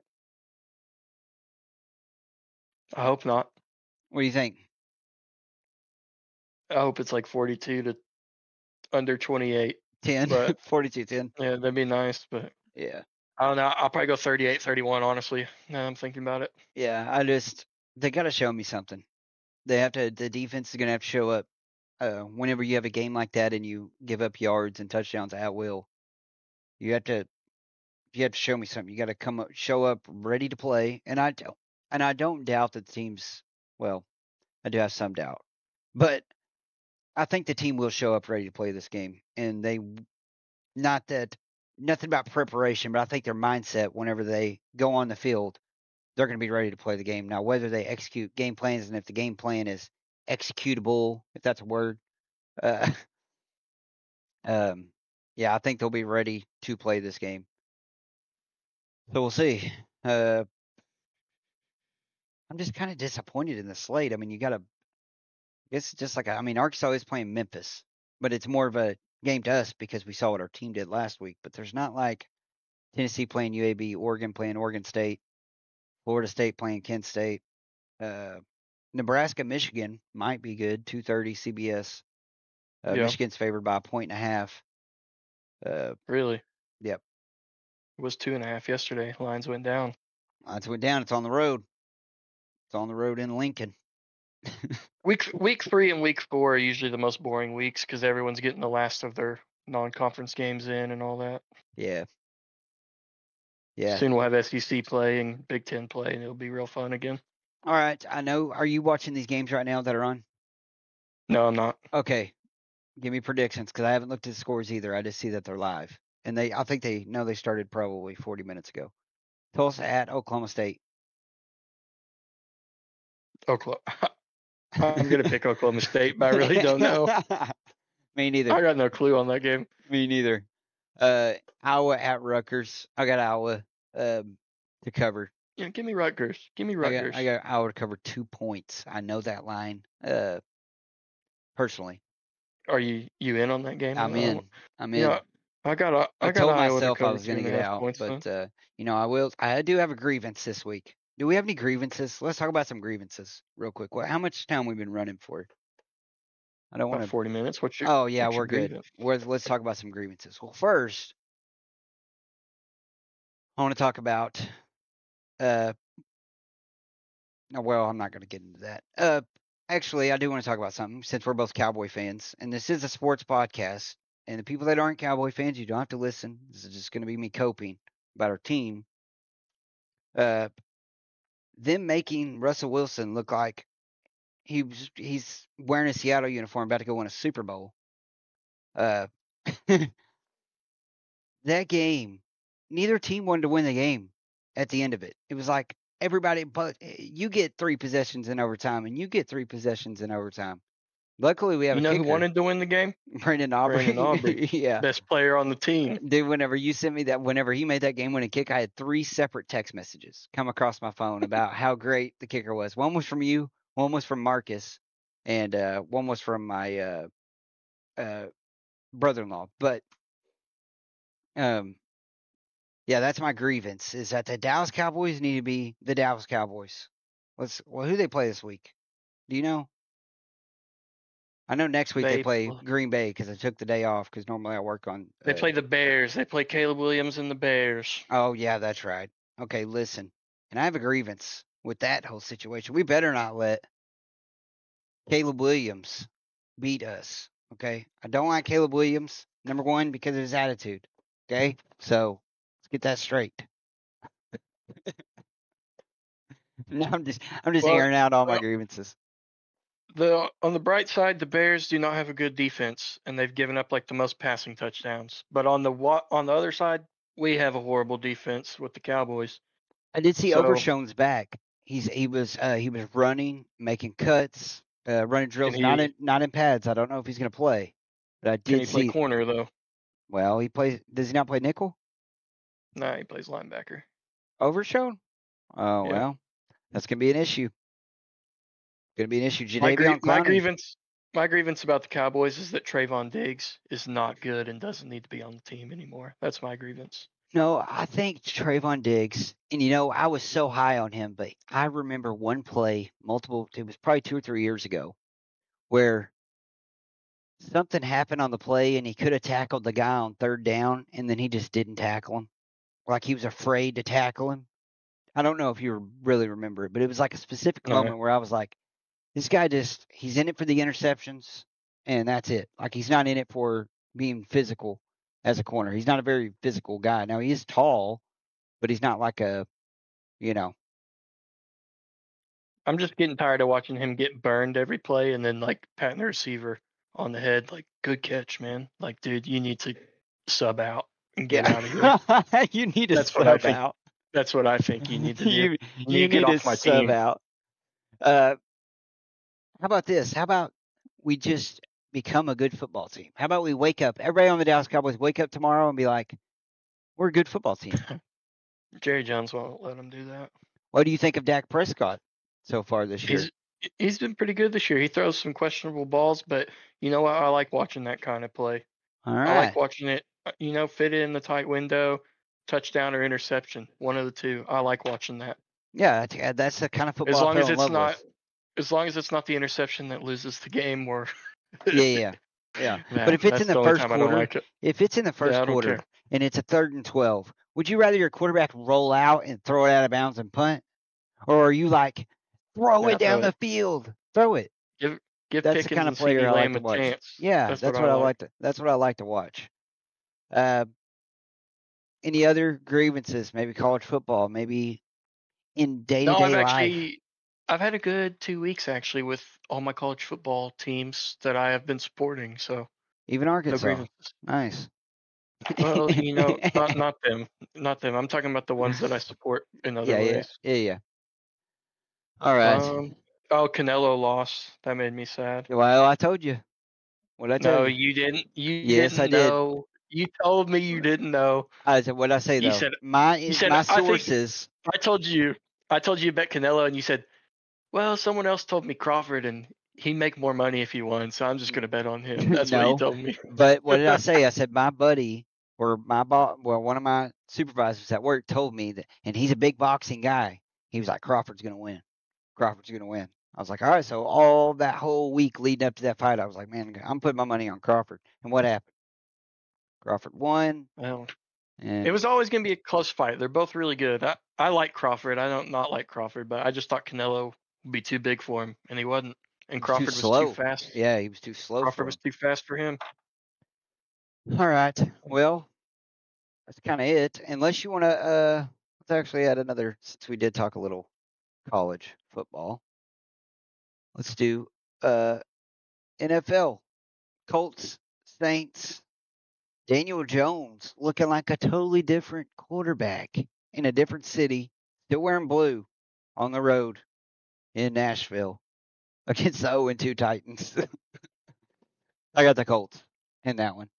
I hope not. What do you think? I hope it's like 42 to under 28. 10. But 42-10. yeah, that'd be nice. But Yeah. I don't know. I'll probably go 38-31. Honestly, now I'm thinking about it. Yeah. They got to show me something. The defense is going to have to show up. Whenever you have a game like that and you give up yards and touchdowns at will, you have to show me something. You got to show up ready to play. And I don't doubt that the team's, well, I do have some doubt, but I think the team will show up ready to play this game. And nothing about preparation, but I think their mindset whenever they go on the field, they're going to be ready to play the game. Now, whether they execute game plans and if the game plan is executable, if that's a word, yeah, I think they'll be ready to play this game. So we'll see. I'm just kind of disappointed in the slate. I mean, it's just like, Arkansas is playing Memphis, but it's more of a game to us because we saw what our team did last week. But there's not like Tennessee playing UAB, Oregon playing Oregon State, Florida State playing Kent State. Nebraska, Michigan might be good. 2:30 CBS. Yeah. Michigan's favored by 1.5. Really? Yep. It was 2.5 yesterday. Lines went down. Lines went down. It's on the road. It's on the road in Lincoln. Week 3 and week 4 are usually the most boring weeks because everyone's getting the last of their non-conference games in and all that. Yeah. Yeah. Soon we'll have SEC play and Big Ten play, and it'll be real fun again. All right. I know. Are you watching these games right now that are on? No, I'm not. Okay. Give me predictions because I haven't looked at the scores either. I just see that they're live. And I think they started probably 40 minutes ago. Tulsa at Oklahoma State. Oklahoma. I'm going to pick Oklahoma State, but I really don't know. Me neither. I got no clue on that game. Me neither. Iowa at Rutgers. I got Iowa to cover. Yeah, give me Rutgers. Give me Rutgers. I got Iowa to cover 2 points. I know that line personally. Are you in on that game? I'm in. Yeah, I told myself I was going to get out, but I do have a grievance this week. Do we have any grievances? Let's talk about some grievances real quick. How much time we've been running for? I don't want to. 40 minutes. What's your? Oh yeah, what's we're your good. grievance? Let's talk about some grievances. Well, first, I want to talk about. Well, I'm not going to get into that. Actually, I do want to talk about something since we're both Cowboy fans, and this is a sports podcast. And the people that aren't Cowboy fans, you don't have to listen. This is just going to be me coping about our team. Them making Russell Wilson look like he's wearing a Seattle uniform about to go win a Super Bowl. That game, neither team wanted to win the game at the end of it. It was like everybody, but you get 3 possessions in overtime, and you get 3 possessions in overtime. Luckily, we have a kicker. Who wanted to win the game? Brandon Aubrey. Yeah. Best player on the team. Dude, whenever you sent me whenever he made that game-winning kick, I had 3 separate text messages come across my phone about how great the kicker was. One was from you, one was from Marcus, and one was from my brother-in-law. But yeah, that's my grievance, is that the Dallas Cowboys need to be the Dallas Cowboys. Who do they play this week? Do you know? I know next week they They play pl- Green Bay because I took the day off because normally I work on. They play the Bears. They play Caleb Williams and the Bears. Oh yeah, that's right. Okay, listen, and I have a grievance with that whole situation. We better not let Caleb Williams beat us. Okay, I don't like Caleb Williams. Number one because of his attitude. Okay, so let's get that straight. No, I'm just Well, airing out all my well, grievances. on the bright side, the Bears do not have a good defense, and they've given up like the most passing touchdowns. But on the other side, we have a horrible defense with the Cowboys. I did see So- Overshone's back. He was running, making cuts, running drills, Can not in pads. I don't know if he's gonna play, but I Can did he play see. corner though? Well, he plays. Does he not play nickel? Nah, he plays linebacker. Overshone? Oh Yeah. well, that's gonna be an issue. Gonna be an issue. My Jadeveon Clowney. grievance about the Cowboys is that Trayvon Diggs is not good and doesn't need to be on the team anymore. That's my grievance. No, I think Trayvon Diggs, and I was so high on him, but I remember one play, it was probably 2 or 3 years ago, where something happened on the play and he could have tackled the guy on third down, and then he just didn't tackle him. Like he was afraid to tackle him. I don't know if you really remember it, but it was like a specific No. moment where I was like, this guy he's in it for the interceptions, and that's it. Like he's not in it for being physical as a corner. He's not a very physical guy. Now he is tall, but he's not like I'm just getting tired of watching him get burned every play and then like patting the receiver on the head, like, good catch, man. Like, dude, you need to sub out and get out of here. You need to That's what I sub think. out. That's what I think you need to do. You You get need off to my sub team. out. How about this? How about we just become a good football team? How about we wake up, everybody on the Dallas Cowboys wake up tomorrow and be like, we're a good football team. Jerry Jones won't let him do that. What do you think of Dak Prescott so far this year? He's been pretty good this year. He throws some questionable balls, but you know what? I like watching that kind of play. All I right. like watching it, fit it in the tight window, touchdown or interception, one of the two. I like watching that. Yeah, that's the kind of football As long I as fell in it's love not, with. as long as it's not the interception that loses the game, or Yeah. Nah, But if it's that's in the only first time I don't quarter, like it. if it's in the first I don't quarter care. and it's a 3rd and 12, would you rather your quarterback roll out and throw it out of bounds and punt, or are you like throw Yeah, it down throw the field, throw it? Give That's the Pickens kind of and player CeeDee I like Lamb to a watch. chance. Yeah, that's what I like to. That's what I like to watch. Any other grievances? Maybe college football. Maybe in day-to-day life. I've had a good 2 weeks actually with all my college football teams that I have been supporting. So Even no Arkansas. grievances. Nice. Well, not them, not them. I'm talking about the ones that I support in other ways. Yeah. All right. Canelo lost. That made me sad. Well, I told you. What I tell No, you? you didn't. You Yes, didn't I did. know. You told me you didn't know. I said, what I say though? You said, my "I think-" sources. I told you to bet Canelo, and you said, "Well, someone else told me Crawford, and he'd make more money if he won, so I'm just gonna bet on him." That's what No. you told me. But what did I say? I said my buddy or my boss, one of my supervisors at work told me that, and he's a big boxing guy. He was like, Crawford's gonna win. Crawford's gonna win. I was like, all right. So all that whole week leading up to that fight, I was like, man, I'm putting my money on Crawford. And what happened? Crawford won. Well, And it was always gonna be a close fight. They're both really good. I like Crawford. I don't not like Crawford, but I just thought Canelo would be too big for him, and he wasn't. And Crawford was slow. too fast. Yeah, he was too slow. Crawford was too fast for him. All right. Well, that's kind of it. Unless you want to, let's actually add another, since we did talk a little college football. Let's do NFL. Colts, Saints, Daniel Jones looking like a totally different quarterback in a different city, still wearing blue on the road in Nashville against the 0-2 Titans. I got the Colts in that one.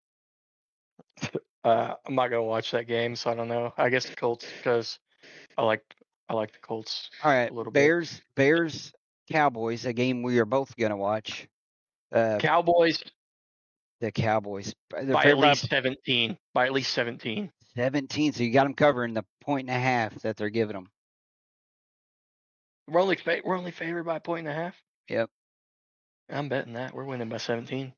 I'm not gonna watch that game, so I don't know. I guess the Colts, because I like the Colts. All right, a little bit. Bears, Cowboys, a game we are both gonna watch. Cowboys The Cowboys. They're by favored at least 17. By at least 17. 17. So you got them covering the 1.5 that they're giving them. We're only favored by 1.5. Yep. I'm betting that we're winning by 17.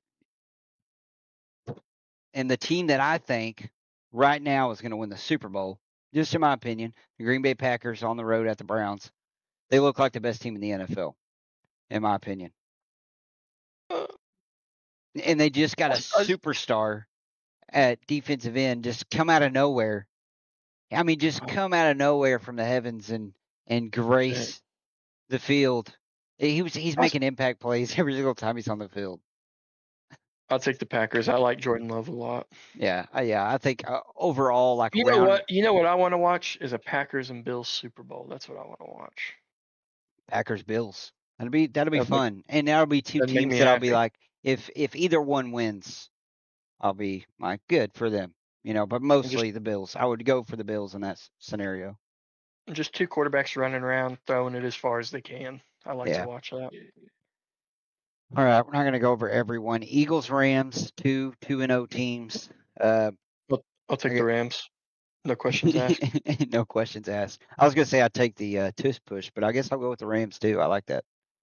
And the team that I think right now is going to win the Super Bowl, just in my opinion, the Green Bay Packers on the road at the Browns. They look like the best team in the NFL, in my opinion. Uh, And they just got a I- superstar at defensive end just come out of nowhere. I mean, just come out of nowhere from the heavens and grace the field. He's making impact plays every single time he's on the field. I'll take the Packers. I like Jordan Love a lot. Yeah. I think overall, like You know what? You know what I want to watch is a Packers and Bills Super Bowl. That's what I want to watch. Packers Bills. That'll be That'd fun, and that'll be two that'd make teams me that I'll be happy. like, if either one wins, I'll be like, good for them, But mostly the Bills. I would go for the Bills in that scenario. Just two quarterbacks running around, throwing it as far as they can. I like Yeah. to watch that. All right, we're not going to go over everyone. Eagles, Rams, 2-0 teams. I'll take Okay. the Rams. No questions asked. No questions asked. I was going to say I'd take the tush push, but I guess I'll go with the Rams too. I like that.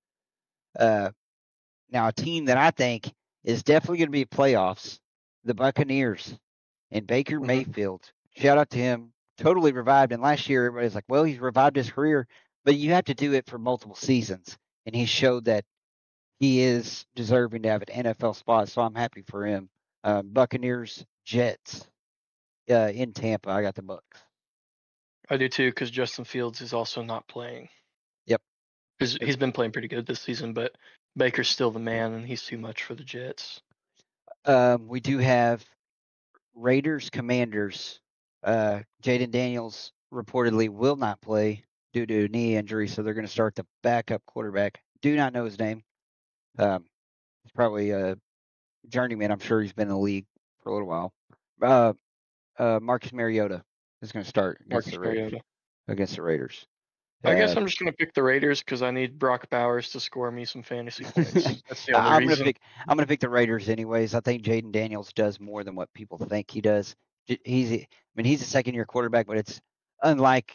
Now a team that I think is definitely going to be playoffs, the Buccaneers and Baker Mhm. Mayfield. Shout out to him. Totally revived. And last year everybody's like, well, he's revived his career, but you have to do it for multiple seasons. And he showed that he is deserving to have an NFL spot. So I'm happy for him. Buccaneers, Jets, in Tampa. I got the Bucs. I do too, because Justin Fields is also not playing. Yep. He's been playing pretty good this season, but Baker's still the man, and he's too much for the Jets. We do have Raiders, Commanders. Jaden Daniels reportedly will not play due to a knee injury, so they're going to start the backup quarterback. Do not know his name. He's probably a journeyman. I'm sure he's been in the league for a little while. Marcus Mariota is going to start against the Raiders. I guess I'm just going to pick the Raiders because I need Brock Bowers to score me some fantasy points. That's the only I'm reason. gonna pick the Raiders anyways. I think Jaden Daniels does more than what people think he does. He's a second-year quarterback, but it's like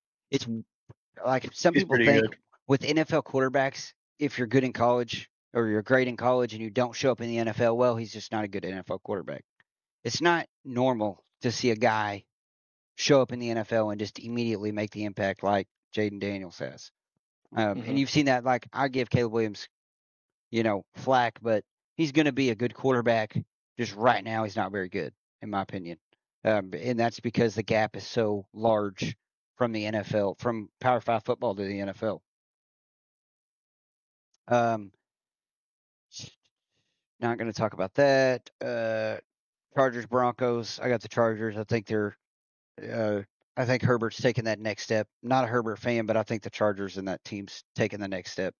some He's people pretty think good. with NFL quarterbacks, if you're good in college or you're great in college and you don't show up in the NFL, well, he's just not a good NFL quarterback. It's not normal to see a guy show up in the NFL and just immediately make the impact like Jaden Daniels has. And you've seen that. Like, I give Caleb Williams, flack, but he's going to be a good quarterback. Just right now, he's not very good, in my opinion. And that's because the gap is so large from the NFL, from Power 5 football to the NFL. Not going to talk about that. Chargers, Broncos. I got the Chargers. I think Herbert's taking that next step. Not a Herbert fan, but I think the Chargers and that team's taking the next step.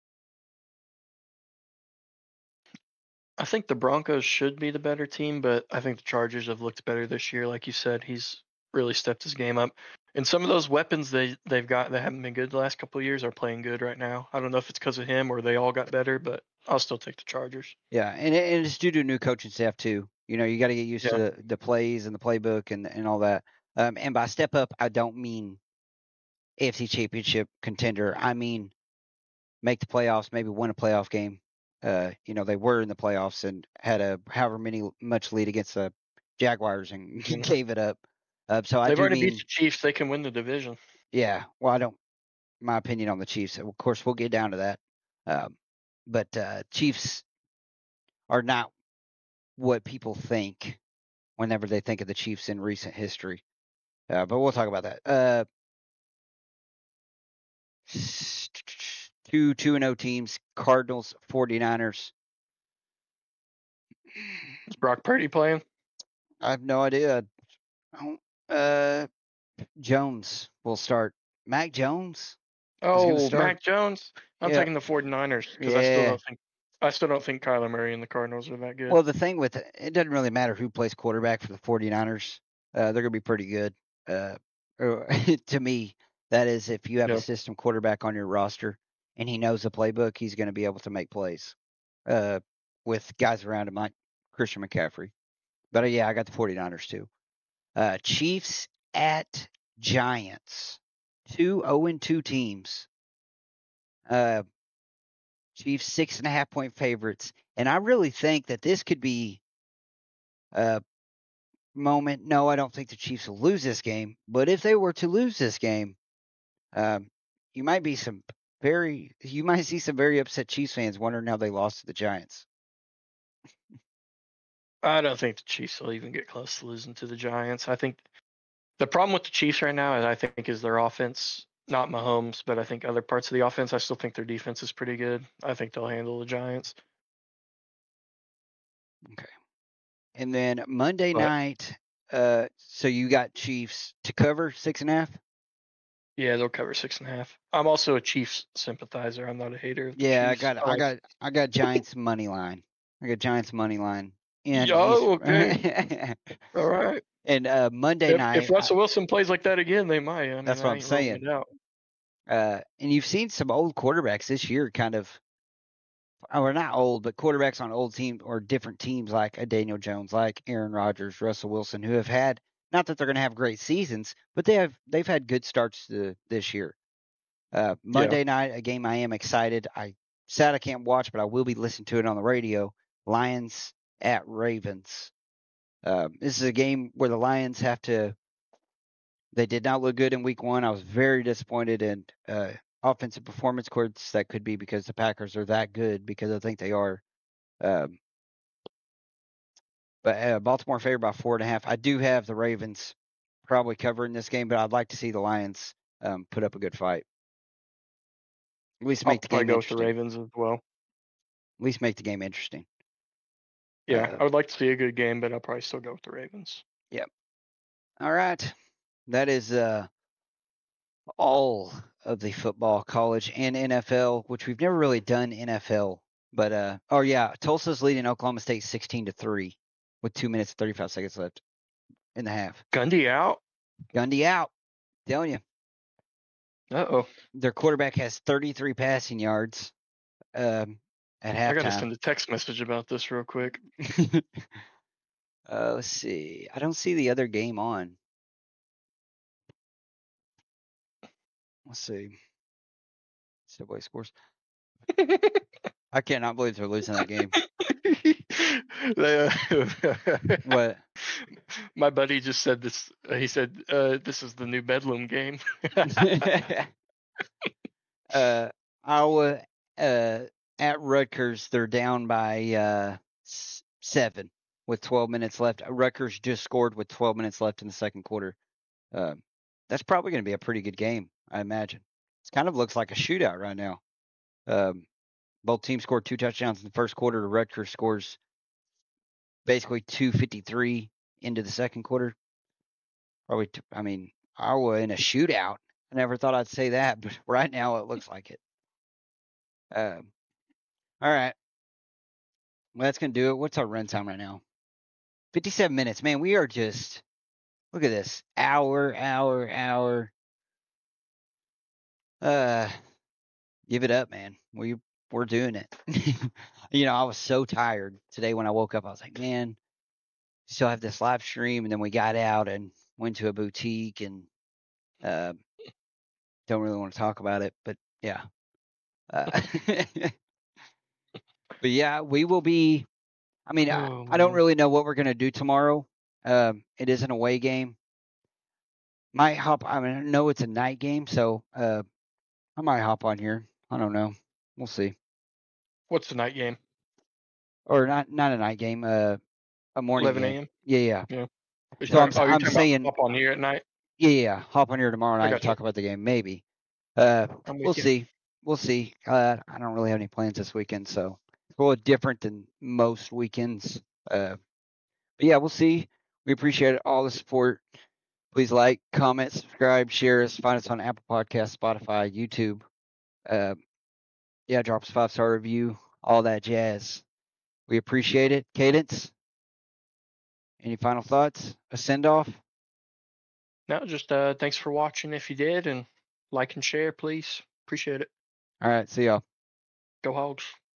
I think the Broncos should be the better team, but I think the Chargers have looked better this year. Like you said, he's really stepped his game up. And some of those weapons they've got that haven't been good the last couple of years are playing good right now. I don't know if it's because of him or they all got better, but I'll still take the Chargers. Yeah, and it's due to a new coaching staff too. You got to get used to the plays and the playbook and all that. And by step up, I don't mean AFC Championship contender. I mean make the playoffs, maybe win a playoff game. They were in the playoffs and had a much lead against the Jaguars and gave it up. So they've already beat the Chiefs. They can win the division. Yeah. Well, my opinion on the Chiefs. Of course, we'll get down to that. But Chiefs are not what people think whenever they think of the Chiefs in recent history. But we'll talk about that. 2-0 teams, Cardinals, 49ers. Is Brock Purdy playing? I have no idea. Jones will start. Mac Jones? Oh, Mac Jones. I'm taking the 49ers because I still don't think Kyler Murray and the Cardinals are that good. Well, the thing with it doesn't really matter who plays quarterback for the 49ers. They're going to be pretty good. To me, that is, if you have a system quarterback on your roster and he knows the playbook, he's going to be able to make plays with guys around him like Christian McCaffrey. But I got the 49ers too. Chiefs at Giants. 2 0-2 teams. Chiefs 6.5-point favorites. And I really think that this could be a moment. No, I don't think the Chiefs will lose this game. But if they were to lose this game, you might see some very upset Chiefs fans wondering how they lost to the Giants. I don't think the Chiefs will even get close to losing to the Giants. I think the problem with the Chiefs right now is their offense, not Mahomes, but I think other parts of the offense. I still think their defense is pretty good. I think they'll handle the Giants. Okay. And then Monday night, so you got Chiefs to cover 6.5? Yeah, they'll cover 6.5. I'm also a Chiefs sympathizer. I'm not a hater of the Yeah, Chiefs. I got Giants money line. I got Giants money line. And okay. All right. And Monday night, if Russell Wilson plays like that again, they might. That's what I'm saying. And you've seen some old quarterbacks this year, kind of. Or not old, but quarterbacks on old teams or different teams, like a Daniel Jones, like Aaron Rodgers, Russell Wilson, who have had, not that they're going to have great seasons, but they've had good starts this year. Monday night, a game I am excited. I can't watch, but I will be listening to it on the radio. Lions at Ravens. This is a game where the Lions they did not look good in week 1. I was very disappointed in offensive performance. Of course, that could be because the Packers are that good, because I think they are. But Baltimore favored by 4.5. I do have the Ravens probably covering this game, but I'd like to see the Lions put up a good fight. At least make the game go interesting. with the Ravens as well. At least make the game interesting. Yeah, I would like to see a good game, but I'll probably still go with the Ravens. Yep. All right. That is all of the football, college, and NFL, which we've never really done NFL. But Tulsa's leading Oklahoma State 16-3 with 2 minutes and 35 seconds left in the half. Gundy out. Telling you. Uh-oh. Their quarterback has 33 passing yards at halftime. I got to send a text message about this real quick. Let's see. I don't see the other game on. Let's see. Subway scores. I cannot believe they're losing that game. What? My buddy just said this. He said, this is the new Bedlam game. Iowa at Rutgers, they're down by 7 with 12 minutes left. Rutgers just scored with 12 minutes left in the second quarter. That's probably going to be a pretty good game, I imagine. It kind of looks like a shootout right now. Both teams scored 2 touchdowns in the first quarter. Rutgers scores basically 2:53 into the second quarter. Probably, Iowa in a shootout. I never thought I'd say that, but right now it looks like it. All right. Well, that's going to do it. What's our runtime right now? 57 minutes. Man, we are just, look at this. Hour. Give it up, man. We're doing it. I was so tired today when I woke up. I was like, man, still have this live stream. And then we got out and went to a boutique and don't really want to talk about it, but yeah. But yeah, we will be, I don't really know what we're going to do tomorrow. It is an away game. Might hop, I know it's a night game, so I might hop on here. I don't know. We'll see. What's the night game? Or not a night game, a morning 11 game. a.m.? Yeah. So I'm saying hop on here at night? Yeah. Hop on here tomorrow night and talk about the game, maybe. We'll see. I don't really have any plans this weekend, so it's a little different than most weekends. But yeah, we'll see. We appreciate all the support. Please like, comment, subscribe, share us. Find us on Apple Podcasts, Spotify, YouTube. Drop us a 5-star review, all that jazz. We appreciate it. Cadence, any final thoughts? A send-off? No, just thanks for watching if you did, and like and share, please. Appreciate it. All right, see y'all. Go Hogs.